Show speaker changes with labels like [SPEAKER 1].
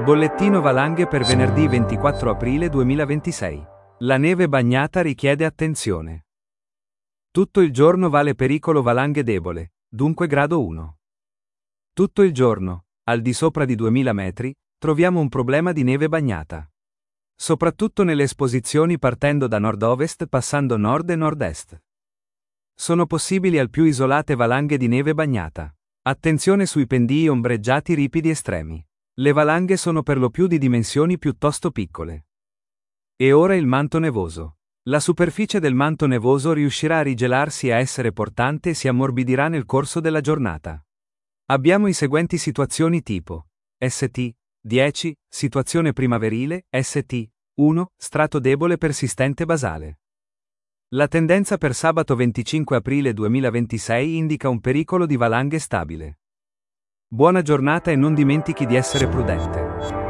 [SPEAKER 1] Bollettino valanghe per venerdì 24 aprile 2026. La neve bagnata richiede attenzione. Tutto il giorno vale pericolo valanghe debole, dunque grado 1. Tutto il giorno, al di sopra di 2000 metri, troviamo un problema di neve bagnata. Soprattutto nelle esposizioni partendo da nord-ovest passando nord e nord-est. Sono possibili al più isolate valanghe di neve bagnata. Attenzione sui pendii ombreggiati ripidi estremi. Le valanghe sono per lo più di dimensioni piuttosto piccole. E ora il manto nevoso. La superficie del manto nevoso riuscirà a rigelarsi e a essere portante e si ammorbidirà nel corso della giornata. Abbiamo i seguenti situazioni tipo: ST 10, situazione primaverile, ST 1, strato debole persistente basale. La tendenza per sabato 25 aprile 2026 indica un pericolo di valanghe stabile. Buona giornata e non dimentichi di essere prudente.